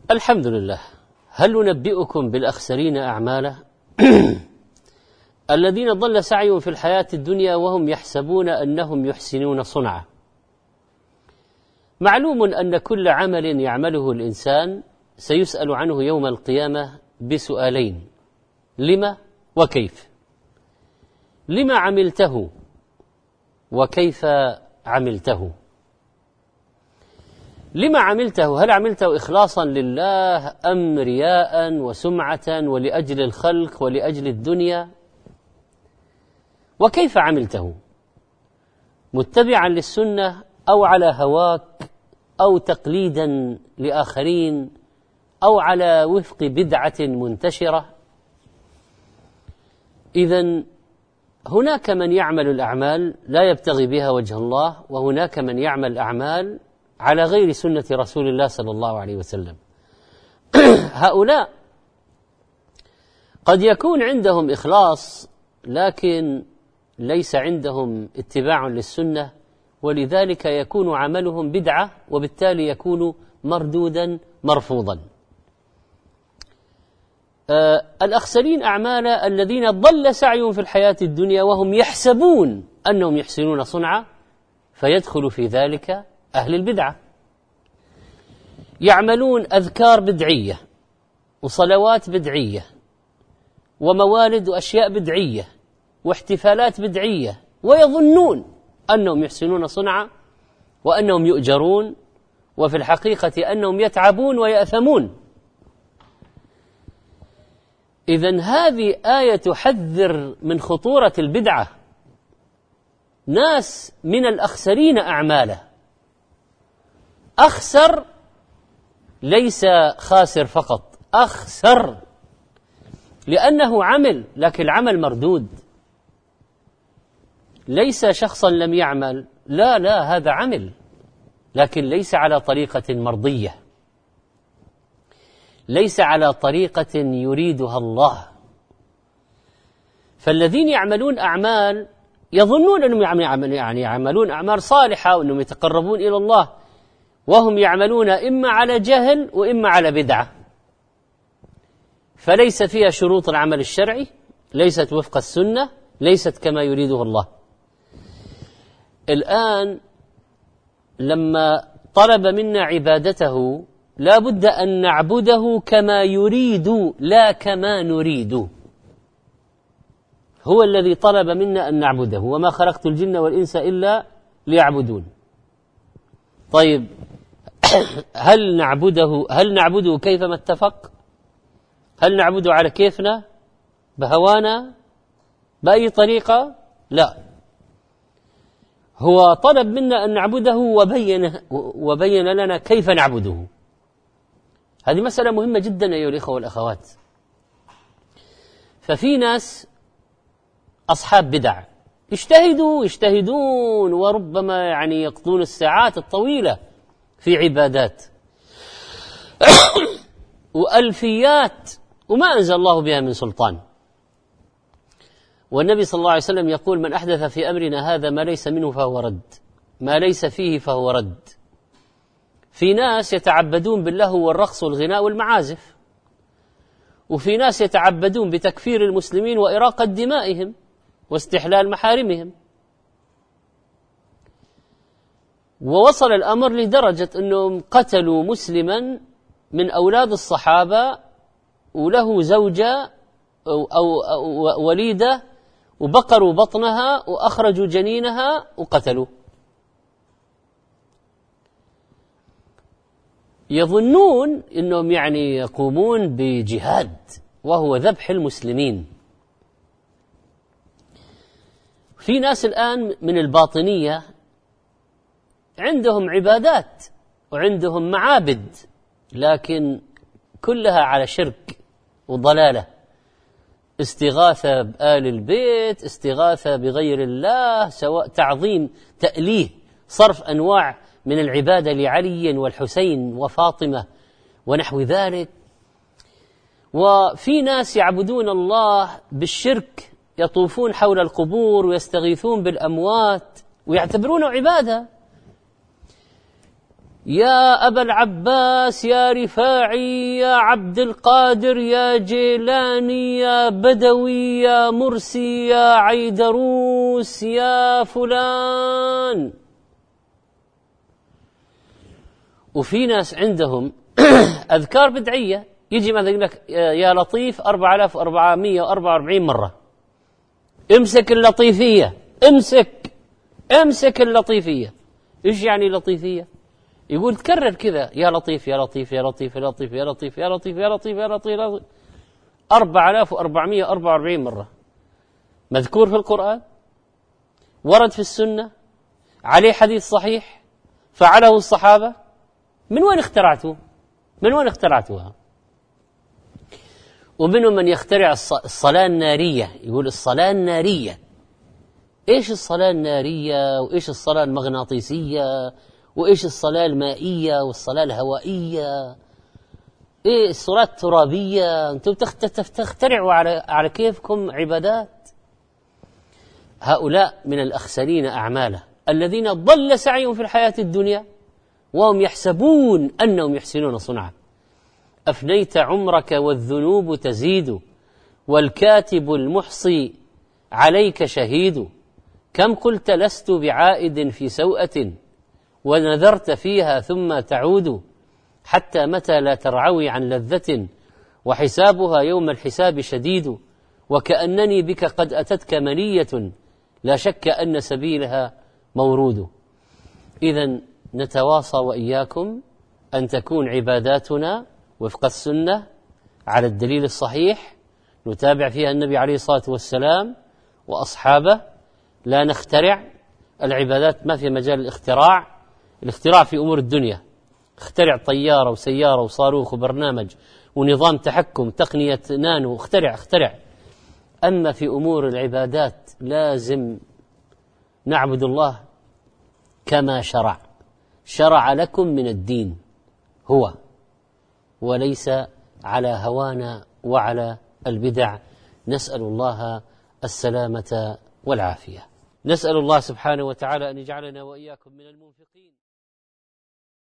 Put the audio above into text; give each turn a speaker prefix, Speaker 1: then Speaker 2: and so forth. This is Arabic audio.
Speaker 1: الحمد لله. هل ننبئكم بالأخسرين أعمالا الذين ضل سعيهم في الحياة الدنيا وهم يحسبون أنهم يحسنون صنعا. معلوم أن كل عمل يعمله الإنسان سيسأل عنه يوم القيامة بسؤالين: لما وكيف. لما عملته وكيف عملته. لما عملته، هل عملته إخلاصا لله أم رياء وسمعة ولأجل الخلق ولأجل الدنيا؟ وكيف عملته، متبعا للسنة أو على هواك أو تقليدا لآخرين أو على وفق بدعة منتشرة؟ إذن هناك من يعمل الأعمال لا يبتغي بها وجه الله، وهناك من يعمل الأعمال على غير سنة رسول الله صلى الله عليه وسلم. هؤلاء قد يكون عندهم إخلاص لكن ليس عندهم اتباع للسنة، ولذلك يكون عملهم بدعة وبالتالي يكون مردودا مرفوضا. الأخسرين أعمالا الذين ضل سعيهم في الحياة الدنيا وهم يحسبون أنهم يحسنون صنعا، فيدخل في ذلك أهل البدعة. يعملون أذكار بدعية وصلوات بدعية وموالد وأشياء بدعية واحتفالات بدعية، ويظنون أنهم يحسنون صنعا وأنهم يؤجرون، وفي الحقيقة أنهم يتعبون ويأثمون. إذن هذه آية تحذر من خطورة البدعة. ناس من الأخسرين أعماله. أخسر ليس خاسر فقط، أخسر لأنه عمل لكن العمل مردود. ليس شخصا لم يعمل، لا هذا عمل لكن ليس على طريقة مرضية، ليس على طريقة يريدها الله. فالذين يعملون أعمال يظنون أنهم يعملون أعمال صالحة وأنهم يتقربون إلى الله، وهم يعملون إما على جهل وإما على بدعة، فليس فيها شروط العمل الشرعي، ليست وفق السنة، ليست كما يريده الله. الآن لما طلب منا عبادته لا بد أن نعبده كما يريد لا كما نريد. هو الذي طلب منا أن نعبده: وما خلقت الجن والإنس إلا ليعبدون. طيب، هل نعبده كيفما اتفق؟ هل نعبده على كيفنا بهوانا بأي طريقة؟ لا، هو طلب منا أن نعبده وبين لنا كيف نعبده. هذه مسألة مهمة جدا أيها الإخوة والأخوات. ففي ناس أصحاب بدع يجتهدون وربما يقضون الساعات الطويلة في عبادات وألفيات وما أنزل الله بها من سلطان. والنبي صلى الله عليه وسلم يقول: من أحدث في أمرنا هذا ما ليس منه فهو رد، ما ليس فيه فهو رد. في ناس يتعبدون باللهو والرقص والغناء والمعازف، وفي ناس يتعبدون بتكفير المسلمين وإراقة دمائهم واستحلال محارمهم. ووصل الأمر لدرجة أنهم قتلوا مسلما من أولاد الصحابة وله زوجة أو وليدة، وبقروا بطنها وأخرجوا جنينها وقتلوا. يظنون أنهم يقومون بجهاد وهو ذبح المسلمين. في ناس الآن من الباطنية عندهم عبادات وعندهم معابد لكن كلها على شرك وضلالة، استغاثة بآل البيت، استغاثة بغير الله، سواء تعظيم، تأليه، صرف أنواع من العبادة لعلي والحسين وفاطمة ونحو ذلك. وفي ناس يعبدون الله بالشرك، يطوفون حول القبور ويستغيثون بالأموات ويعتبرونه عبادة. يا أبا العباس، يا رفاعي، يا عبد القادر، يا جيلاني، يا بدوي، يا مرسي، يا عيدروس، يا فلان. وفي ناس عندهم أذكار بدعية، يجي مثلا يقول لك يا لطيف 4444 مرة. امسك اللطيفية، امسك اللطيفية. ايش يعني لطيفية؟ يقول تكرر كذا، يا لطيف يا لطيف يا لطيف يا لطيف يا لطيف يا لطيف يا لطيف يا لطيف يا لطيف 4444 مرة. مذكور في القرآن، ورد في السنة، عليه حديث صحيح، فعله الصحابة. من وين اخترعتوه؟ من وين اخترعتوها؟ ومنهم من يخترع الصلاة النارية، يقول الصلاة النارية. ايش الصلاة النارية؟ وايش الصلاة المغناطيسية؟ وايش الصلاة المائية والصلاة الهوائية؟ ايه الصلاة الترابية؟ انتم تخترعوا على كيفكم عبادات. هؤلاء من الأخسرين أعمالا الذين ضل سعيهم في الحياة الدنيا وهم يحسبون أنهم يحسنون صنعا. أفنيت عمرك والذنوب تزيد، والكاتب المحصي عليك شهيد. كم قلت لست بعائد في سوءة، ونذرت فيها ثم تعود. حتى متى لا ترعوي عن لذة، وحسابها يوم الحساب شديد. وكأنني بك قد أتتك منية، لا شك أن سبيلها مورود. إذن نتواصى وإياكم أن تكون عباداتنا وفق السنة على الدليل الصحيح، نتابع فيها النبي عليه الصلاة والسلام وأصحابه، لا نخترع. العبادات ما في مجال الاختراع في أمور الدنيا، اخترع طيارة وسيارة وصاروخ وبرنامج ونظام تحكم تقنية نانو، اخترع. أما في أمور العبادات لازم نعبد الله كما شرع لكم من الدين هو، وليس على هوانا وعلى البدع. نسأل الله السلامة والعافية. نسأل الله سبحانه وتعالى أن يجعلنا وإياكم من المنفقين.